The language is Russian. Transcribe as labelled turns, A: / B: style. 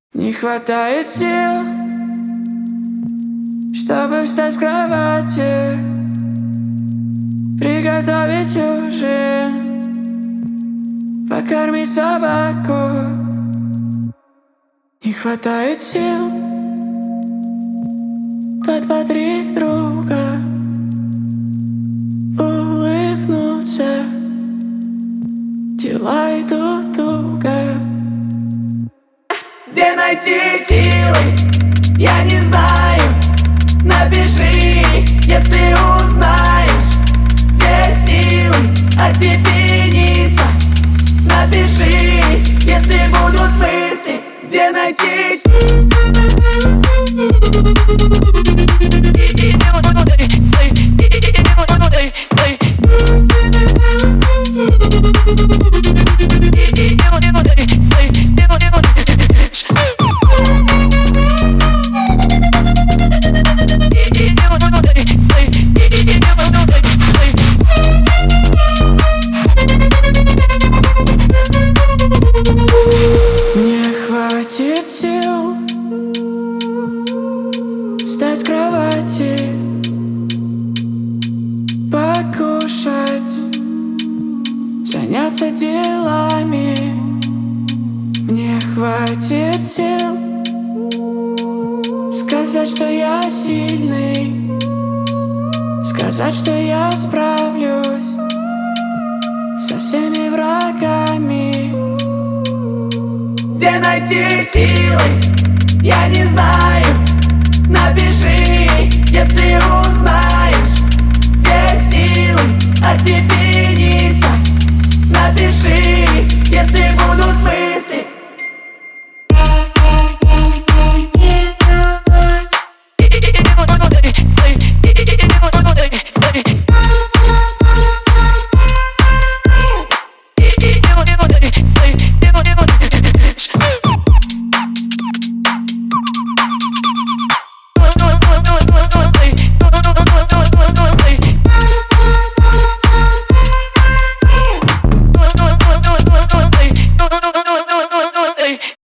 A: Не хватает сил, чтобы встать с кровати, приготовить ужин, покормить собаку. Не хватает сил подбодрить друга, улыбнуться, дела идут туго. Где найти силы, я не знаю. Напиши, если узнаешь, где силы остепениться. Напиши, если будут мысли, где найти сил встать с кровати, покушать, заняться делами. Мне хватит сил сказать, что я сильный, сказать, что я справлюсь со всеми врагами. Где найти силы, я не знаю. Напиши, если